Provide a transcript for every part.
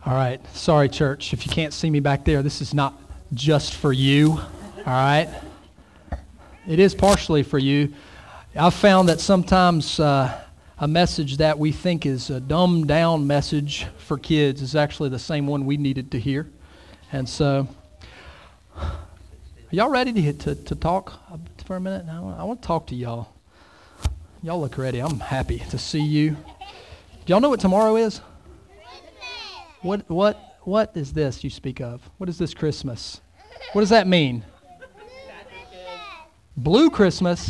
All right. Sorry, church. If you can't see me back there, this is not just for you. All right. It is partially for you. I've found that sometimes a message that we think is a dumbed down message for kids is actually the same one we needed to hear. And so, are y'all ready to talk for a minute? I want to talk to y'all. Y'all look ready. I'm happy to see you. Do y'all know what tomorrow is? What is this you speak of? What is this Christmas? What does that mean? Blue Christmas.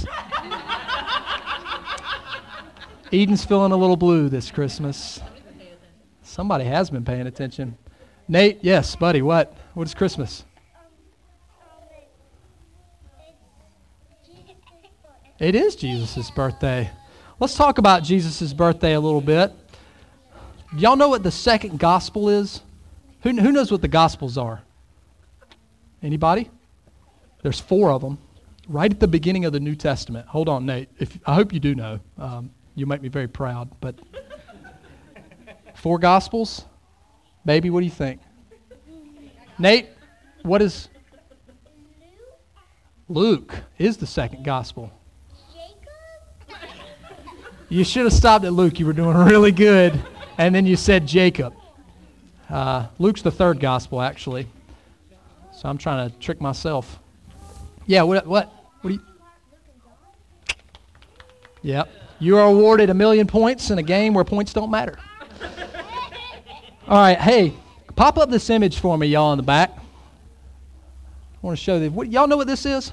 Eden's feeling a little blue this Christmas. Somebody has been paying attention. Nate, yes, buddy, what? What is Christmas? It is Jesus' birthday. Let's talk about Jesus' birthday a little bit. Do y'all know what the second gospel is? Who knows what the gospels are? Anybody? There's 4 of them. Right at the beginning of the New Testament. Hold on, Nate. I hope you do know. You'll make me very proud. But 4 gospels? Baby, what do you think? Nate, what is... Luke is the second gospel. You should have stopped at Luke. You were doing really good. And then you said Jacob. Luke's the 3rd gospel, actually. So I'm trying to trick myself. Yeah, what do you... Yep. You are awarded 1,000,000 points in a game where points don't matter. All right, hey, pop up this image for me, y'all in the back. I want to show you. Y'all know what this is?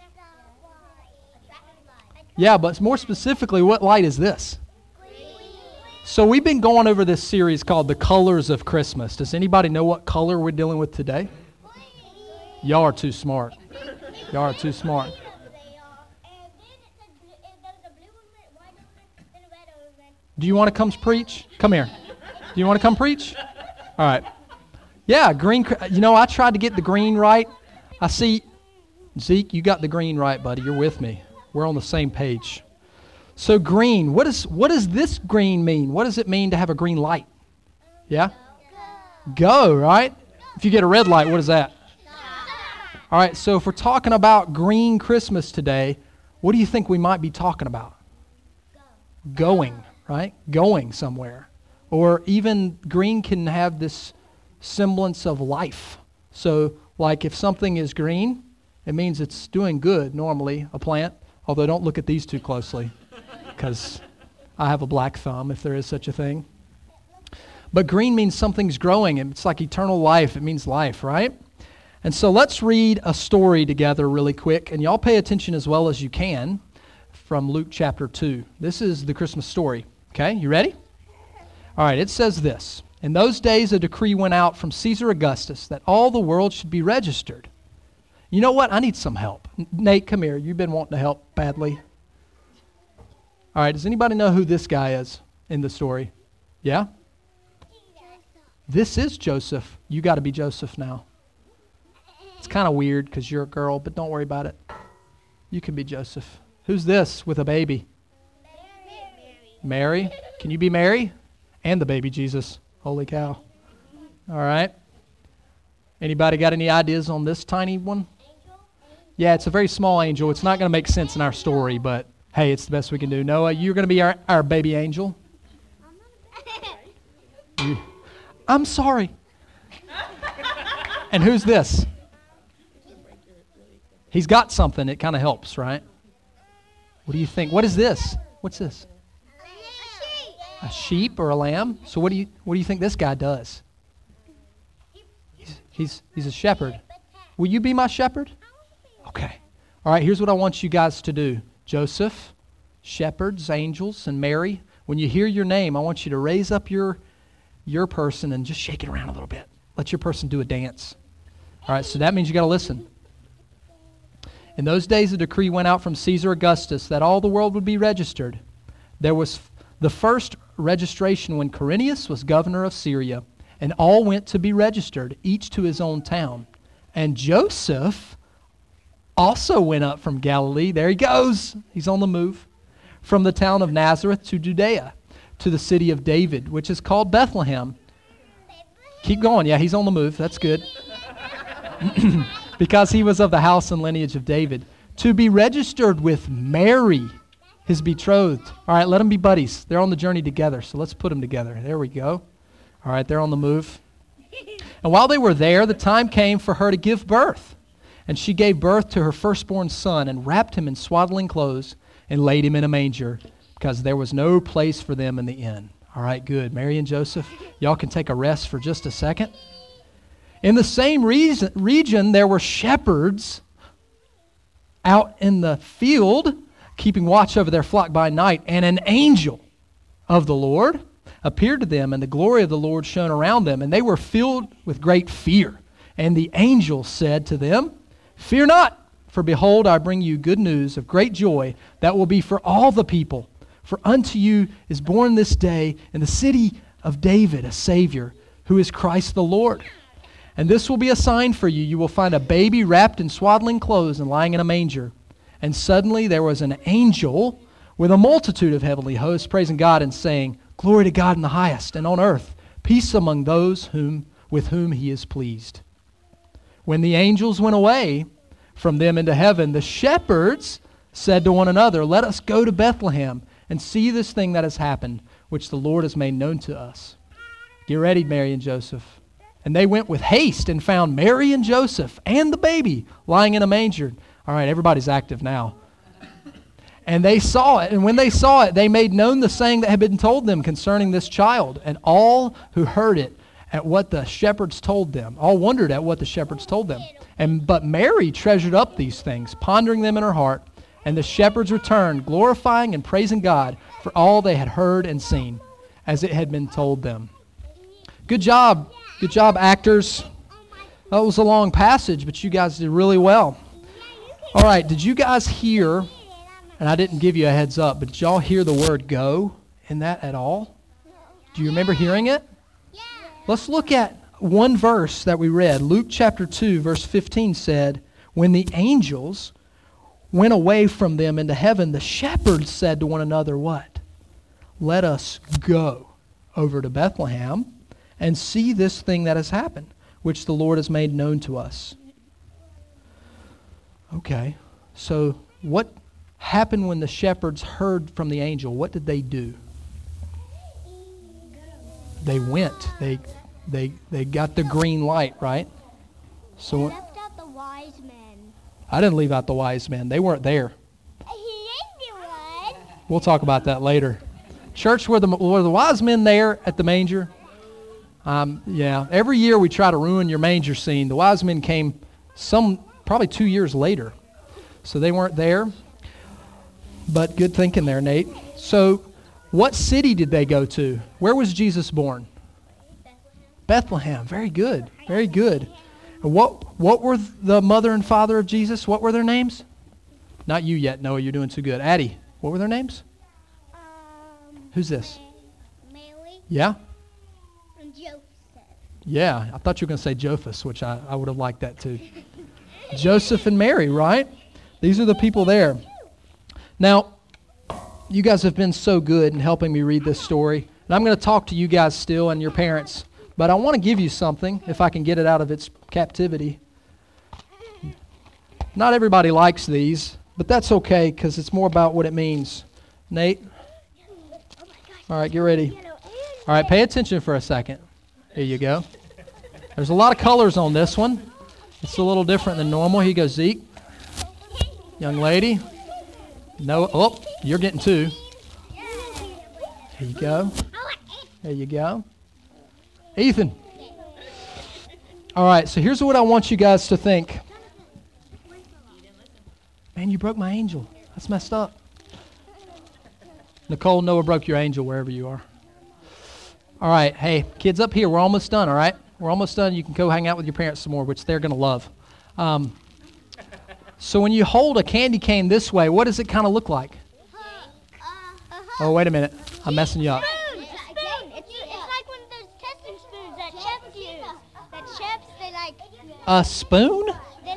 Yeah, but more specifically, what light is this? So we've been going over this series called The Colors of Christmas. Does anybody know what color we're dealing with today? Y'all are too smart. Y'all are too smart. Do you want to come preach? Come here. Do you want to come preach? All right. Yeah, green. You know, I tried to get the green right. I see, Zeke, you got the green right, buddy. You're with me. We're on the same page. So green, what does this green mean? What does it mean to have a green light? Yeah? Go, right? If you get a red light, what is that? All right, so if we're talking about green Christmas today, what do you think we might be talking about? Going, right? Going somewhere. Or even green can have this semblance of life. So like if something is green, it means it's doing good normally, a plant. Although don't look at these too closely because I have a black thumb if there is such a thing. But green means something's growing. It's like eternal life. It means life, right? And so let's read a story together really quick. And y'all pay attention as well as you can from Luke chapter 2. This is the Christmas story. Okay, you ready? All right, it says this. In those days, a decree went out from Caesar Augustus that all the world should be registered. You know what? I need some help. Nate, come here. You've been wanting to help badly. All right, does anybody know who this guy is in the story? Yeah? This is Joseph. You got to be Joseph now. It's kind of weird because you're a girl, but don't worry about it. You can be Joseph. Who's this with a baby? Mary. Can you be Mary? And the baby Jesus. Holy cow. All right. Anybody got any ideas on this tiny one? Yeah, it's a very small angel. It's not going to make sense in our story, but hey, it's the best we can do. Noah, you're going to be our baby angel. I'm sorry. And who's this? He's got something. It kind of helps, right? What do you think? What is this? What's this? A sheep or a lamb? So what do you think this guy does? He's a shepherd. Will you be my shepherd? Okay. All right, here's what I want you guys to do. Joseph, shepherds, angels, and Mary, when you hear your name, I want you to raise up your person and just shake it around a little bit. Let your person do a dance. All right, so that means you got to listen. In those days, a decree went out from Caesar Augustus that all the world would be registered. There was the first registration when Quirinius was governor of Syria, and all went to be registered, each to his own town. And Joseph also went up from Galilee. There he goes. He's on the move. From the town of Nazareth to Judea, to the city of David, which is called Bethlehem, Keep going. Yeah, he's on the move. That's good. Because he was of the house and lineage of David. To be registered with Mary, his betrothed. All right, let them be buddies. They're on the journey together, so let's put them together. There we go. All right, they're on the move. And while they were there, the time came for her to give birth. And she gave birth to her firstborn son and wrapped him in swaddling clothes and laid him in a manger because there was no place for them in the inn. All right, good. Mary and Joseph, y'all can take a rest for just a second. In the same region, there were shepherds out in the field keeping watch over their flock by night, and an angel of the Lord appeared to them, and the glory of the Lord shone around them, and they were filled with great fear. And the angel said to them, "Fear not, for behold, I bring you good news of great joy that will be for all the people. For unto you is born this day in the city of David a Savior, who is Christ the Lord. And this will be a sign for you. You will find a baby wrapped in swaddling clothes and lying in a manger." And suddenly there was an angel with a multitude of heavenly hosts praising God and saying, "Glory to God in the highest, and on earth peace among those with whom he is pleased." When the angels went away from them into heaven, the shepherds said to one another, "Let us go to Bethlehem and see this thing that has happened, which the Lord has made known to us." Get ready, Mary and Joseph. And they went with haste and found Mary and Joseph and the baby lying in a manger. All right, everybody's active now. And they saw it, and when they saw it, they made known the saying that had been told them concerning this child. And all who heard it at what the shepherds told them, all wondered at what the shepherds told them. But Mary treasured up these things, pondering them in her heart. And the shepherds returned, glorifying and praising God for all they had heard and seen, as it had been told them. Good job. Good job, actors. That was a long passage, but you guys did really well. All right, did you guys hear, and I didn't give you a heads up, but did y'all hear the word go in that at all? Do you remember hearing it? Yeah. Let's look at one verse that we read. Luke chapter 2, verse 15 said, "When the angels went away from them into heaven, the shepherds said to one another," what? "Let us go over to Bethlehem and see this thing that has happened, which the Lord has made known to us." Okay, so what happened when the shepherds heard from the angel? What did they do? They went. They got the green light, right? So They left out the wise men. I didn't leave out the wise men. They weren't there. We'll talk about that later. Church, were the wise men there at the manger? Yeah. Every year we try to ruin your manger scene. The wise men came probably 2 years later. So they weren't there. But good thinking there, Nate. So what city did they go to? Where was Jesus born? Bethlehem. Very good. Very good. And what were the mother and father of Jesus? What were their names? Not you yet, Noah. You're doing too good. Addie, what were their names? Who's this? Mary Yeah? and Joseph. Yeah. I thought you were going to say Jophus, which I would have liked that too. Joseph and Mary, right? These are the people there. Now, you guys have been so good in helping me read this story. And I'm going to talk to you guys still and your parents. But I want to give you something, if I can get it out of its captivity. Not everybody likes these, but that's okay because it's more about what it means. Nate? All right, get ready. All right, pay attention for a second. Here you go. There's a lot of colors on this one. It's a little different than normal. Here you go, Zeke. Young lady. No, oh, you're getting two. Here you go. There you go. Ethan. All right, so here's what I want you guys to think. Man, you broke my angel. That's messed up. Nicole, Noah broke your angel wherever you are. All right, hey, kids up here, we're almost done, all right? We're almost done. You can go hang out with your parents some more, which they're going to love. So when you hold a candy cane this way, what does it kind of look like? Oh, wait a minute. I'm messing you up. Spoon. It's like one of those testing spoons that chefs use. That chefs, they like... A spoon? They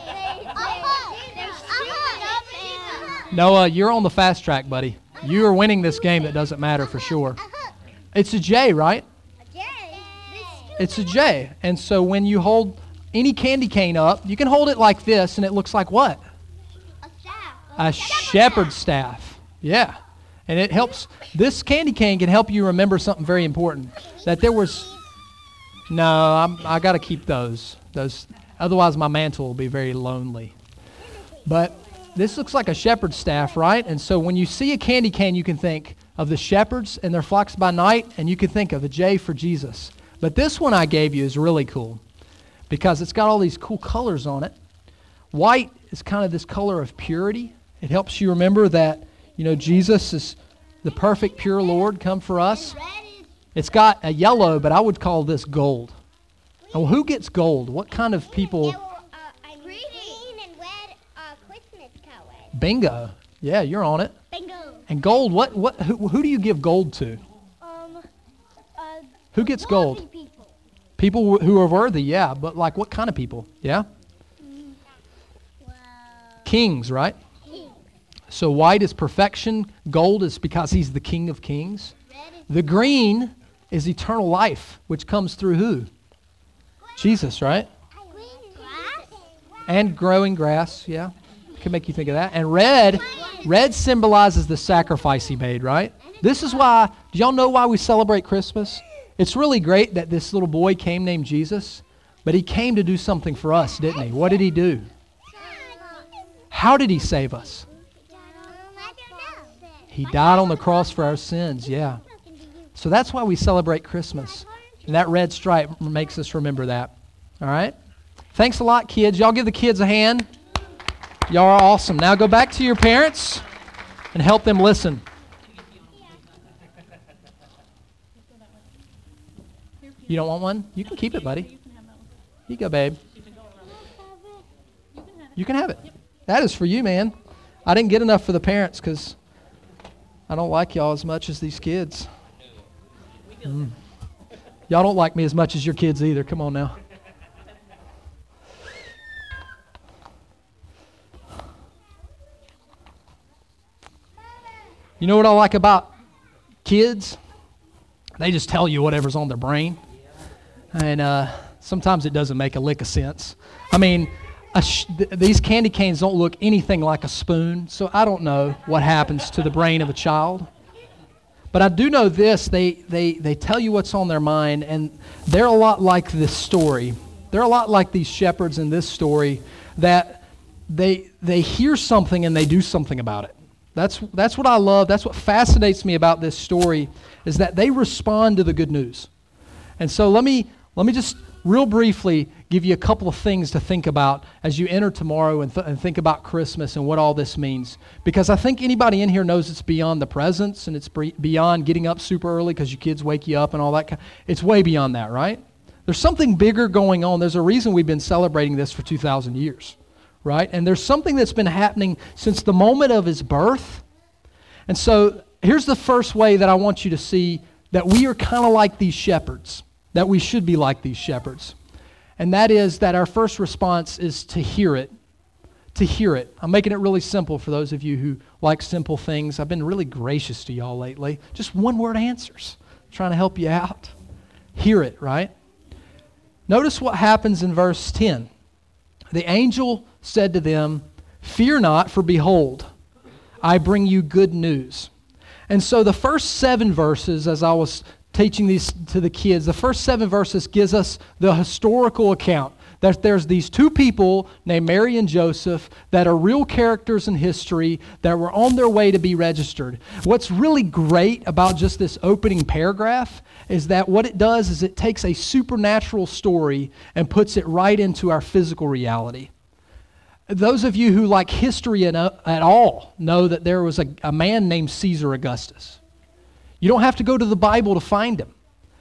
scoop it up and... Noah, you're on the fast track, buddy. You are winning this game that doesn't matter for sure. It's a J, right? This It's a J. And so when you hold any candy cane up, you can hold it like this, and it looks like what? A staff. A shepherd's staff. Yeah. And it helps. This candy cane can help you remember something very important. That there was... No, I got to keep those. Otherwise, my mantle will be very lonely. But this looks like a shepherd's staff, right? And so when you see a candy cane, you can think of the shepherds and their flocks by night, and you can think of a J for Jesus. But this one I gave you is really cool because it's got all these cool colors on it. White is kind of this color of purity. It helps you remember that, Jesus is the perfect, pure Lord come for us. It's got a yellow, but I would call this gold. Now, who gets gold? What kind of people? Green and red Christmas colors. Bingo. Yeah, you're on it. Bingo. And gold, who do you give gold to? Who gets gold? People who are worthy, yeah. But like what kind of people? Yeah? Wow. Kings, right? So white is perfection. Gold is because he's the King of Kings. The green is eternal life, which comes through who? Jesus, right? And growing grass, yeah. Can make you think of that. And red symbolizes the sacrifice he made, right? This is why, do y'all know why we celebrate Christmas? It's really great that this little boy came named Jesus, but he came to do something for us, didn't he? What did he do? How did he save us? He died on the cross for our sins, yeah. So that's why we celebrate Christmas. And that red stripe makes us remember that. All right? Thanks a lot, kids. Y'all give the kids a hand. Y'all are awesome. Now go back to your parents and help them listen. You don't want one? You can keep it, buddy. Here you go, babe. You can have it. That is for you, man. I didn't get enough for the parents because I don't like y'all as much as these kids. Y'all don't like me as much as your kids either. Come on now. You know what I like about kids? They just tell you whatever's on their brain. And sometimes it doesn't make a lick of sense. I mean, these candy canes don't look anything like a spoon, so I don't know what happens to the brain of a child. But I do know this, they tell you what's on their mind, and they're a lot like this story. They're a lot like these shepherds in this story, that they hear something and they do something about it. That's what I love. That's what fascinates me about this story, is that they respond to the good news. And so let me just real briefly give you a couple of things to think about as you enter tomorrow and think about Christmas and what all this means. Because I think anybody in here knows it's beyond the presents and it's beyond getting up super early because your kids wake you up and all that. It's way beyond that, right? There's something bigger going on. There's a reason we've been celebrating this for 2,000 years, right? And there's something that's been happening since the moment of his birth. And so here's the first way that I want you to see that we are kind of like these shepherds, that we should be like these shepherds. And that is that our first response is to hear it. To hear it. I'm making it really simple for those of you who like simple things. I've been really gracious to y'all lately. Just one-word answers. I'm trying to help you out. Hear it, right? Notice what happens in verse 10. The angel said to them, "Fear not, for behold, I bring you good news." And so the first 7 verses, as I was teaching these to the kids, the first 7 verses gives us the historical account that there's these 2 people named Mary and Joseph that are real characters in history that were on their way to be registered. What's really great about just this opening paragraph is that what it does is it takes a supernatural story and puts it right into our physical reality. Those of you who like history at all know that there was a man named Caesar Augustus. You don't have to go to the Bible to find him.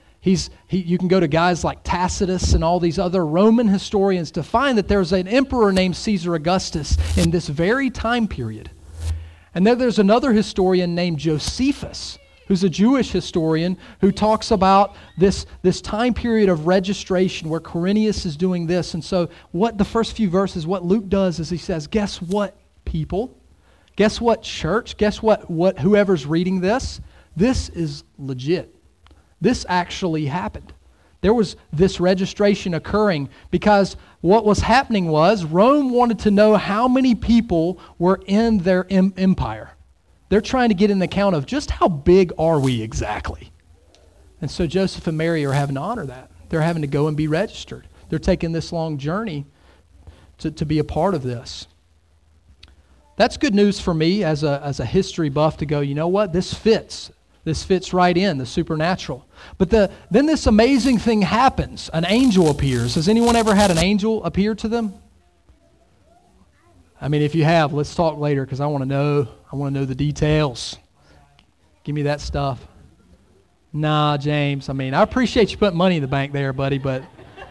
You can go to guys like Tacitus and all these other Roman historians to find that there's an emperor named Caesar Augustus in this very time period. And then there's another historian named Josephus, who's a Jewish historian who talks about this time period of registration where Quirinius is doing this. And so what the first few verses, what Luke does is he says, guess what, people? Guess what, church? Guess what whoever's reading this? This is legit. This actually happened. There was this registration occurring because what was happening was Rome wanted to know how many people were in their empire. They're trying to get an account of just how big are we exactly. And so Joseph and Mary are having to honor that. They're having to go and be registered. They're taking this long journey to be a part of this. That's good news for me as a history buff to go, you know what, this fits. This fits right in, the supernatural. But then this amazing thing happens. An angel appears. Has anyone ever had an angel appear to them? I mean, if you have, let's talk later because I want to know. I want to know the details. Give me that stuff. Nah, James. I mean, I appreciate you putting money in the bank there, buddy, but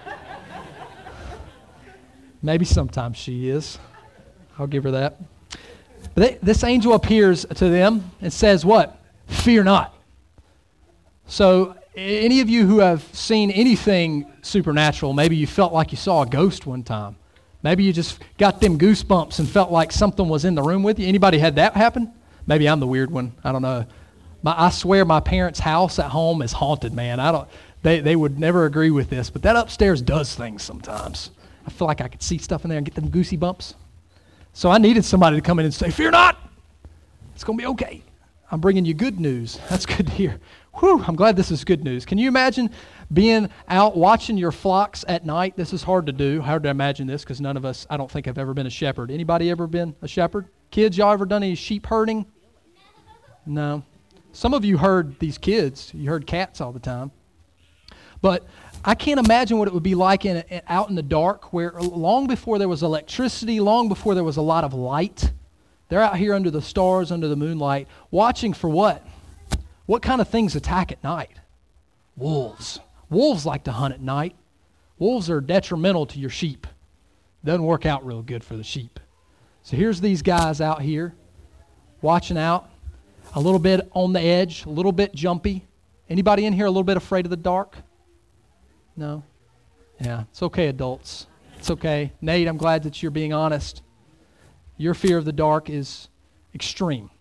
maybe sometimes she is. I'll give her that. But this angel appears to them and says what? Fear not. So any of you who have seen anything supernatural, maybe you felt like you saw a ghost one time. Maybe you just got them goosebumps and felt like something was in the room with you. Anybody had that happen? Maybe I'm the weird one. I don't know. I swear my parents' house at home is haunted, man. They would never agree with this, but that upstairs does things sometimes. I feel like I could see stuff in there and get them goosey bumps. So I needed somebody to come in and say, fear not. It's going to be okay. I'm bringing you good news. That's good to hear. Whew, I'm glad this is good news. Can you imagine being out watching your flocks at night? This is hard to do. Hard to imagine this because none of us, I don't think, have ever been a shepherd. Anybody ever been a shepherd? Kids, y'all ever done any sheep herding? No. Some of you herd these kids. You herd cats all the time. But I can't imagine what it would be like out in the dark where long before there was electricity, long before there was a lot of light, they're out here under the stars, under the moonlight, watching for what? What kind of things attack at night? Wolves. Wolves like to hunt at night. Wolves are detrimental to your sheep. Doesn't work out real good for the sheep. So here's these guys out here watching out, a little bit on the edge, a little bit jumpy. Anybody in here a little bit afraid of the dark? No? Yeah, it's okay, adults. It's okay. Nate, I'm glad that you're being honest. Your fear of the dark is extreme.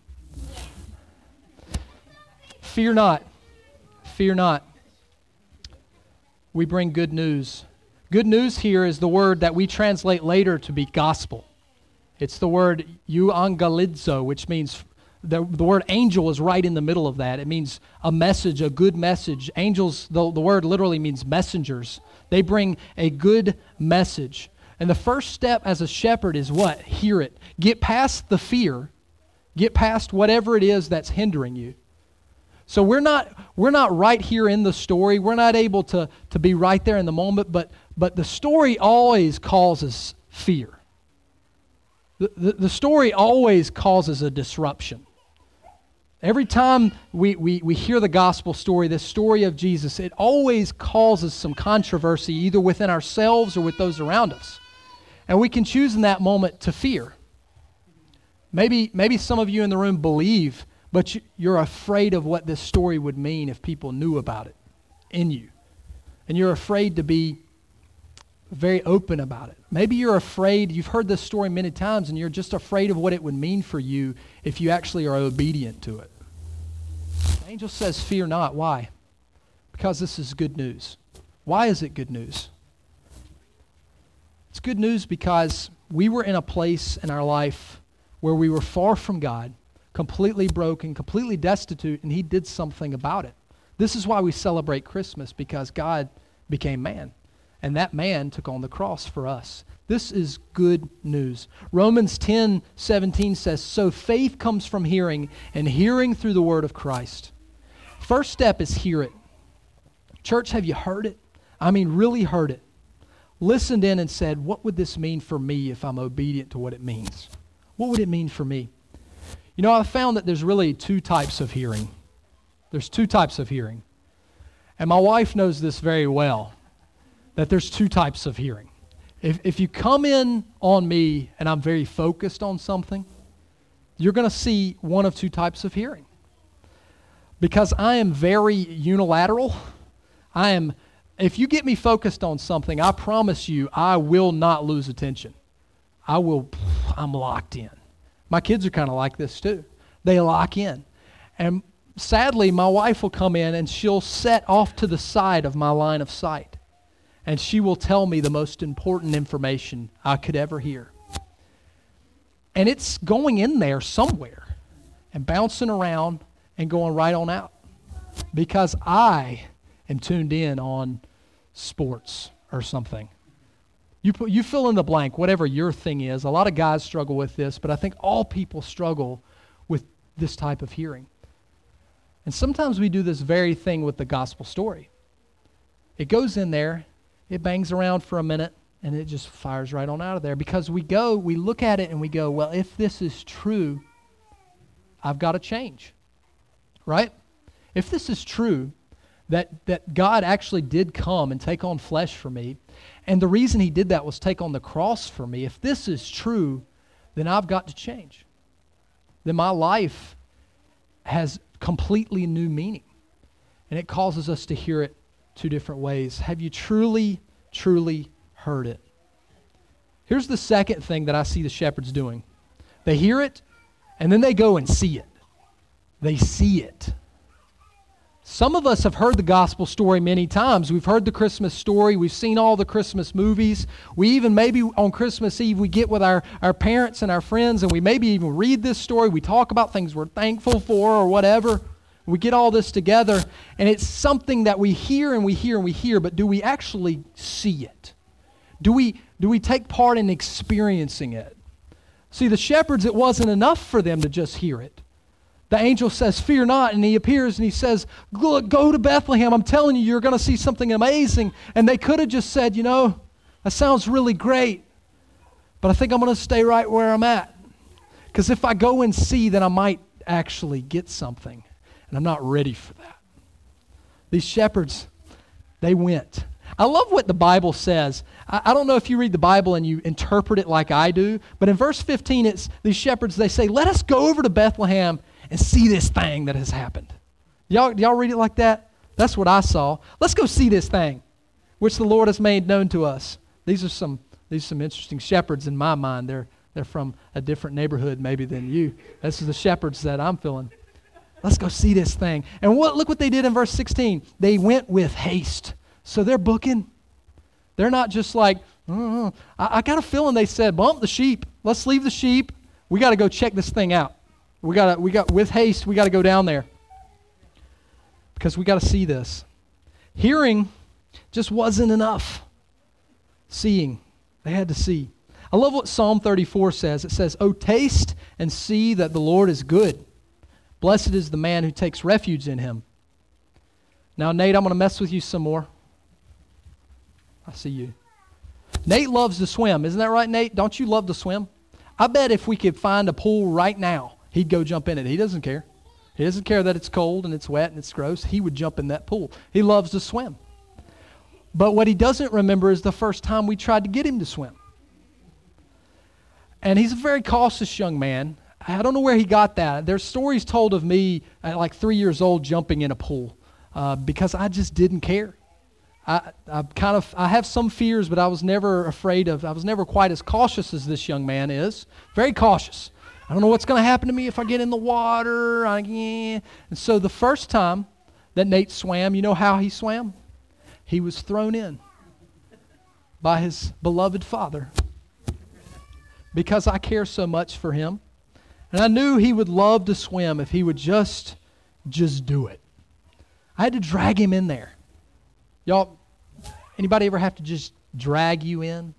Fear not. Fear not. We bring good news. Good news here is the word that we translate later to be gospel. It's the word euangelizo, which means the word angel is right in the middle of that. It means a message, a good message. Angels, the word literally means messengers. They bring a good message. And the first step as a shepherd is what? Hear it. Get past the fear. Get past whatever it is that's hindering you. So we're not right here in the story. We're not able to be right there in the moment, but the story always causes fear. The story always causes a disruption. Every time we hear the gospel story, the story of Jesus, it always causes some controversy either within ourselves or with those around us. And we can choose in that moment to fear. Maybe some of you in the room believe, but you're afraid of what this story would mean if people knew about it in you. And you're afraid to be very open about it. Maybe you're afraid, you've heard this story many times, and you're just afraid of what it would mean for you if you actually are obedient to it. The angel says, fear not. Why? Because this is good news. Why is it good news? It's good news because we were in a place in our life where we were far from God, completely broken, completely destitute, and He did something about it. This is why we celebrate Christmas, because God became man. And that man took on the cross for us. This is good news. Romans 10:17 says, so faith comes from hearing, and hearing through the word of Christ. First step is hear it. Church, have you heard it? I mean, really heard it. Listened in and said, what would this mean for me if I'm obedient to what it means? What would it mean for me? You know, I've found that there's really two types of hearing. There's two types of hearing. And my wife knows this very well, that there's two types of hearing. If you come in on me and I'm very focused on something, you're going to see one of two types of hearing. Because I am very unilateral, if you get me focused on something, I promise you I will not lose attention. I'm locked in. My kids are kind of like this too. They lock in. And sadly, my wife will come in and she'll set off to the side of my line of sight. And she will tell me the most important information I could ever hear. And it's going in there somewhere and bouncing around and going right on out. Because I am tuned in on sports or something. You fill in the blank, whatever your thing is. A lot of guys struggle with this, but I think all people struggle with this type of hearing. And sometimes we do this very thing with the gospel story. It goes in there, it bangs around for a minute, and it just fires right on out of there. Because we look at it and we go, well, if this is true, I've got to change. Right? If this is true, that God actually did come and take on flesh for me, and the reason he did that was take on the cross for me, if this is true, then I've got to change. Then my life has completely new meaning. And it causes us to hear it two different ways. Have you truly, truly heard it? Here's the second thing that I see the shepherds doing. They hear it, and then they go and see it. They see it. Some of us have heard the gospel story many times. We've heard the Christmas story. We've seen all the Christmas movies. We even maybe on Christmas Eve we get with our parents and our friends and we maybe even read this story. We talk about things we're thankful for or whatever. We get all this together and it's something that we hear and we hear and we hear, but do we actually see it? Do we take part in experiencing it? See, the shepherds, it wasn't enough for them to just hear it. The angel says, fear not, and he appears and he says, look, go to Bethlehem. I'm telling you, you're going to see something amazing. And they could have just said, that sounds really great, but I think I'm going to stay right where I'm at. Because if I go and see, then I might actually get something, and I'm not ready for that. These shepherds, they went. I love what the Bible says. I don't know if you read the Bible and you interpret it like I do, but in verse 15, it's these shepherds, they say, let us go over to Bethlehem and see this thing that has happened. Y'all read it like that? That's what I saw. Let's go see this thing, which the Lord has made known to us. These are some interesting shepherds in my mind. They're from a different neighborhood maybe than you. This is the shepherds that I'm feeling. Let's go see this thing. And look what they did in verse 16. They went with haste. So they're booking. They're not just like, I got a feeling they said, bump the sheep. Let's leave the sheep. We got to go check this thing out. We got with haste, we got to go down there because we got to see this. Hearing just wasn't enough. Seeing, they had to see. I love what Psalm 34 says. It says, "Oh, taste and see that the Lord is good. Blessed is the man who takes refuge in him." Now, Nate, I'm going to mess with you some more. I see you. Nate loves to swim. Isn't that right, Nate? Don't you love to swim? I bet if we could find a pool right now, he'd go jump in it. He doesn't care. He doesn't care that it's cold and it's wet and it's gross. He would jump in that pool. He loves to swim. But what he doesn't remember is the first time we tried to get him to swim. And he's a very cautious young man. I don't know where he got that. There's stories told of me at like 3 years old jumping in a pool because I just didn't care. I have some fears, but I was never quite as cautious as this young man is. Very cautious. I don't know what's going to happen to me if I get in the water. And so the first time that Nate swam, you know how he swam? He was thrown in by his beloved father because I care so much for him. And I knew he would love to swim if he would just do it. I had to drag him in there. Y'all, anybody ever have to just drag you in?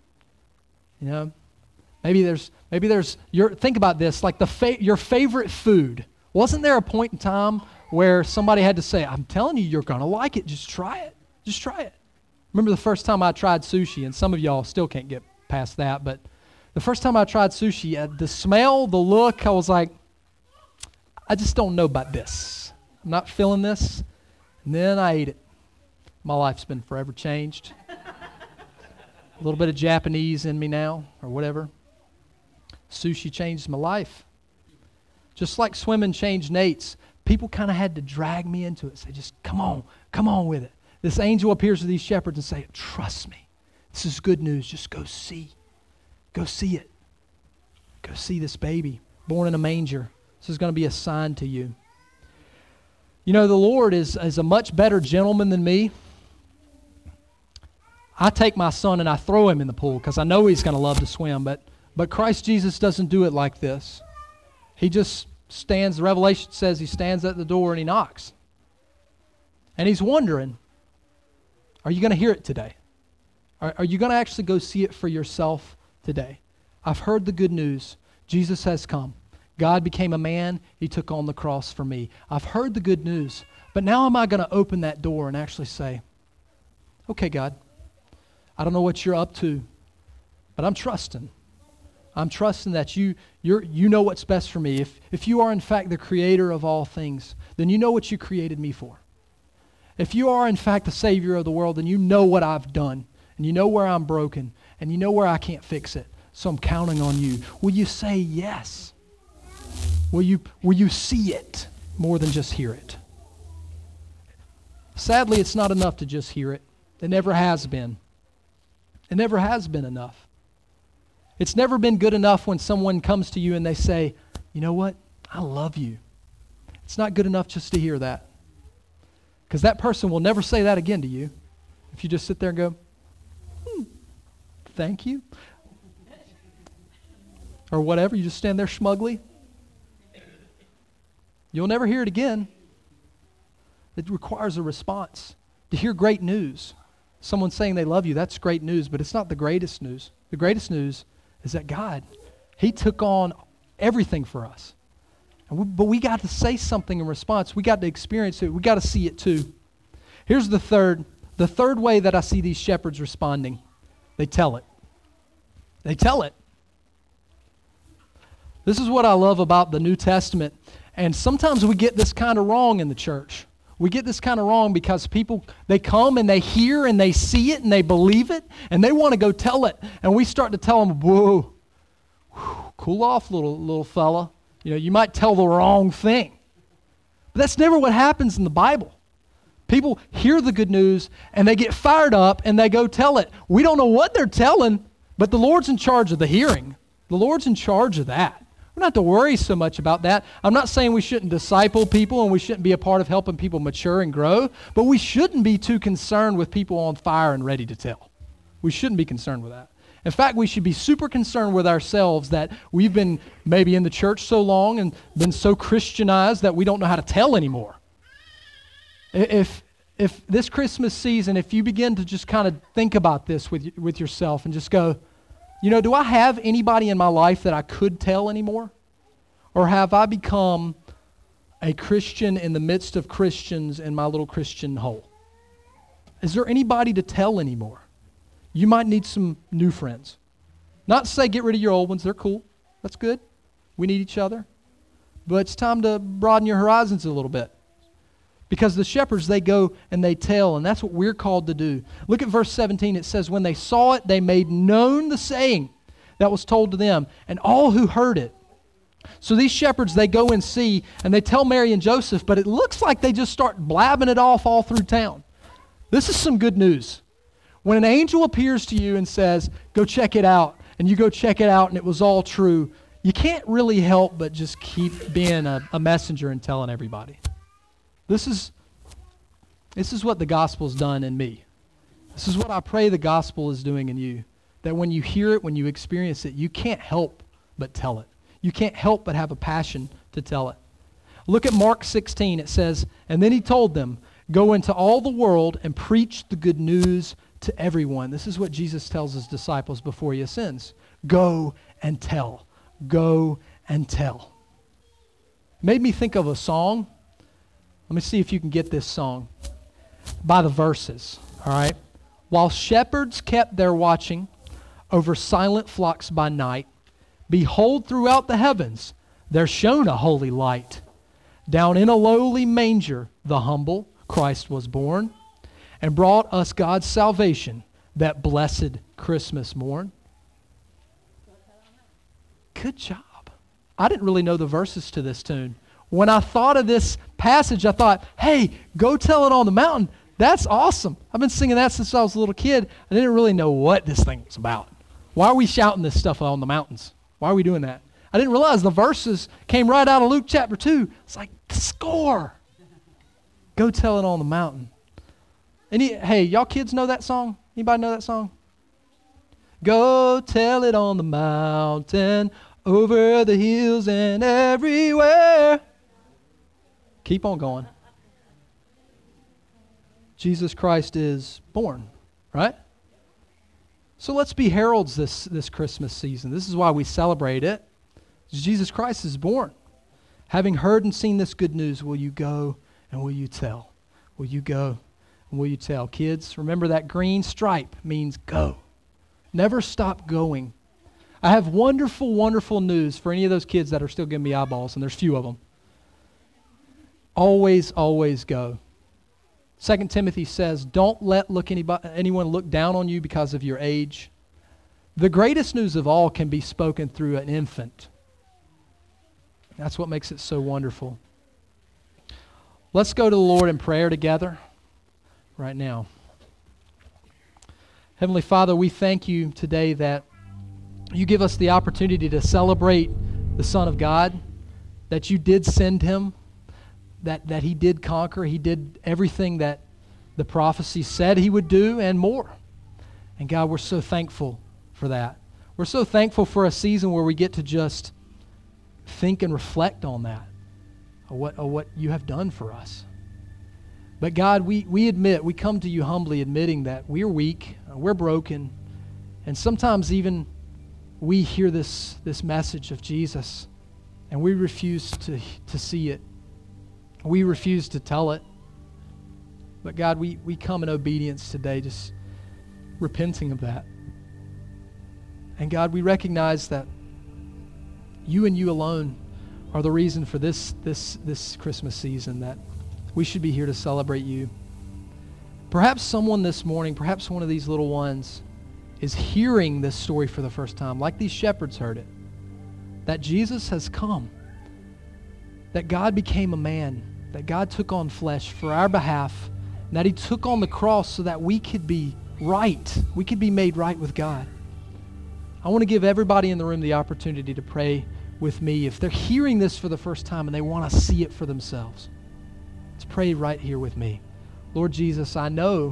Maybe there's think about this, like your favorite food. Wasn't there a point in time where somebody had to say, I'm telling you, you're going to like it. Just try it. Just try it. Remember the first time I tried sushi, and some of y'all still can't get past that, but the first time I tried sushi, the smell, the look, I was like, I just don't know about this. I'm not feeling this. And then I ate it. My life's been forever changed. A little bit of Japanese in me now, or whatever. Sushi changed my life. Just like swimming changed Nate's, people kind of had to drag me into it. Say, just come on with it. This angel appears to these shepherds and say, trust me. This is good news. Just go see. Go see it. Go see this baby born in a manger. This is going to be a sign to you. You know, the Lord is a much better gentleman than me. I take my son and I throw him in the pool because I know he's going to love to swim, but Christ Jesus doesn't do it like this. He just stands, the Revelation says he stands at the door and he knocks. And he's wondering, are you going to hear it today? Are you going to actually go see it for yourself today? I've heard the good news. Jesus has come. God became a man. He took on the cross for me. I've heard the good news. But now am I going to open that door and actually say, okay, God, I don't know what you're up to, but I'm trusting. I'm trusting that you know what's best for me. If you are in fact the creator of all things, then you know what you created me for. If you are in fact the Savior of the world, then you know what I've done, and you know where I'm broken, and you know where I can't fix it. So I'm counting on you. Will you say yes? Will you see it more than just hear it? Sadly, it's not enough to just hear it. It never has been. It never has been enough. It's never been good enough when someone comes to you and they say, you know what? I love you. It's not good enough just to hear that. Because that person will never say that again to you. If you just sit there and go, thank you. Or whatever, you just stand there smugly. You'll never hear it again. It requires a response. To hear great news, someone saying they love you, that's great news, but it's not the greatest news. The greatest news is that God, He took on everything for us. But we got to say something in response. We got to experience it. We got to see it too. Here's the third way that I see these shepherds responding. They tell it. They tell it. This is what I love about the New Testament. And sometimes we get this kind of wrong in the church. We get this kind of wrong because people, they come and they hear and they see it and they believe it and they want to go tell it. And we start to tell them, whoa, cool off, little fella. You know, you might tell the wrong thing. But that's never what happens in the Bible. People hear the good news and they get fired up and they go tell it. We don't know what they're telling, but the Lord's in charge of the hearing. The Lord's in charge of that. We don't have to worry so much about that. I'm not saying we shouldn't disciple people and we shouldn't be a part of helping people mature and grow, but we shouldn't be too concerned with people on fire and ready to tell. We shouldn't be concerned with that. In fact, we should be super concerned with ourselves that we've been maybe in the church so long and been so Christianized that we don't know how to tell anymore. If this Christmas season, if you begin to just kind of think about this with yourself and just go, you know, do I have anybody in my life that I could tell anymore? Or have I become a Christian in the midst of Christians in my little Christian hole? Is there anybody to tell anymore? You might need some new friends. Not to say get rid of your old ones. They're cool. That's good. We need each other. But it's time to broaden your horizons a little bit. Because the shepherds, they go and they tell, and that's what we're called to do. Look at verse 17. It says, when they saw it, they made known the saying that was told to them, and all who heard it. So these shepherds, they go and see, and they tell Mary and Joseph, but it looks like they just start blabbing it off all through town. This is some good news. When an angel appears to you and says, go check it out, and you go check it out, and it was all true, you can't really help but just keep being a messenger and telling everybody. This is what the gospel's done in me. This is what I pray the gospel is doing in you. That when you hear it, when you experience it, you can't help but tell it. You can't help but have a passion to tell it. Look at Mark 16. It says, and then he told them, go into all the world and preach the good news to everyone. This is what Jesus tells his disciples before he ascends. Go and tell. Go and tell. It made me think of a song. Let me see if you can get this song by the verses, all right? While shepherds kept their watching over silent flocks by night, behold, throughout the heavens there shone a holy light. Down in a lowly manger the humble Christ was born and brought us God's salvation that blessed Christmas morn. Good job. I didn't really know the verses to this tune. When I thought of this passage, I thought, hey, go tell it on the mountain. That's awesome. I've been singing that since I was a little kid. I didn't really know what this thing was about. Why are we shouting this stuff on the mountains? Why are we doing that? I didn't realize the verses came right out of Luke chapter 2. It's like, score. Go tell it on the mountain. Hey, y'all kids know that song? Anybody know that song? Go tell it on the mountain, over the hills and everywhere. Keep on going. Jesus Christ is born, right? So let's be heralds this Christmas season. This is why we celebrate it. Jesus Christ is born. Having heard and seen this good news, will you go and will you tell? Will you go and will you tell? Kids, remember that green stripe means go. Never stop going. I have wonderful, wonderful news for any of those kids that are still giving me eyeballs, and there's few of them. Always, always go. 2 Timothy says, don't let anyone look down on you because of your age. The greatest news of all can be spoken through an infant. That's what makes it so wonderful. Let's go to the Lord in prayer together right now. Heavenly Father, we thank you today that you give us the opportunity to celebrate the Son of God, that you did send him, that he did conquer. He did everything that the prophecy said he would do and more. And God, we're so thankful for that. We're so thankful for a season where we get to just think and reflect on that, what you have done for us. But God, we admit, we come to you humbly admitting that we're weak, we're broken, and sometimes even we hear this message of Jesus and we refuse to see it. We refuse to tell it. But God, we come in obedience today, just repenting of that. And God, we recognize that you and you alone are the reason for this Christmas season, that we should be here to celebrate you. Perhaps someone this morning, perhaps one of these little ones, is hearing this story for the first time, like these shepherds heard it, that Jesus has come, that God became a man, that God took on flesh for our behalf, and that he took on the cross so that we could be right. We could be made right with God. I want to give everybody in the room the opportunity to pray with me if they're hearing this for the first time and they want to see it for themselves. Let's pray right here with me. Lord Jesus, I know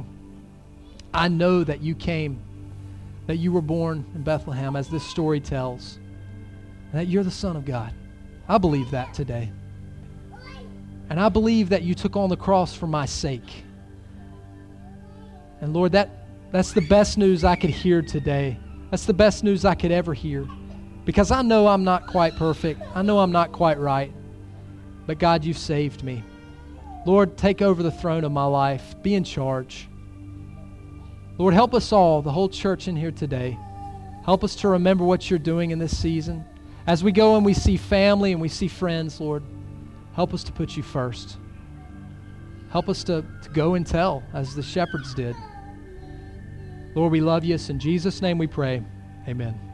that you came, that you were born in Bethlehem, as this story tells, and that you're the Son of God. I believe that today. And I believe that you took on the cross for my sake. And Lord, that's the best news I could hear today. That's the best news I could ever hear. Because I know I'm not quite perfect. I know I'm not quite right. But God, you've saved me. Lord, take over the throne of my life. Be in charge. Lord, help us all, the whole church in here today. Help us to remember what you're doing in this season. As we go and we see family and we see friends, Lord, help us to put you first. Help us to go and tell as the shepherds did. Lord, we love you. In Jesus' name we pray. Amen.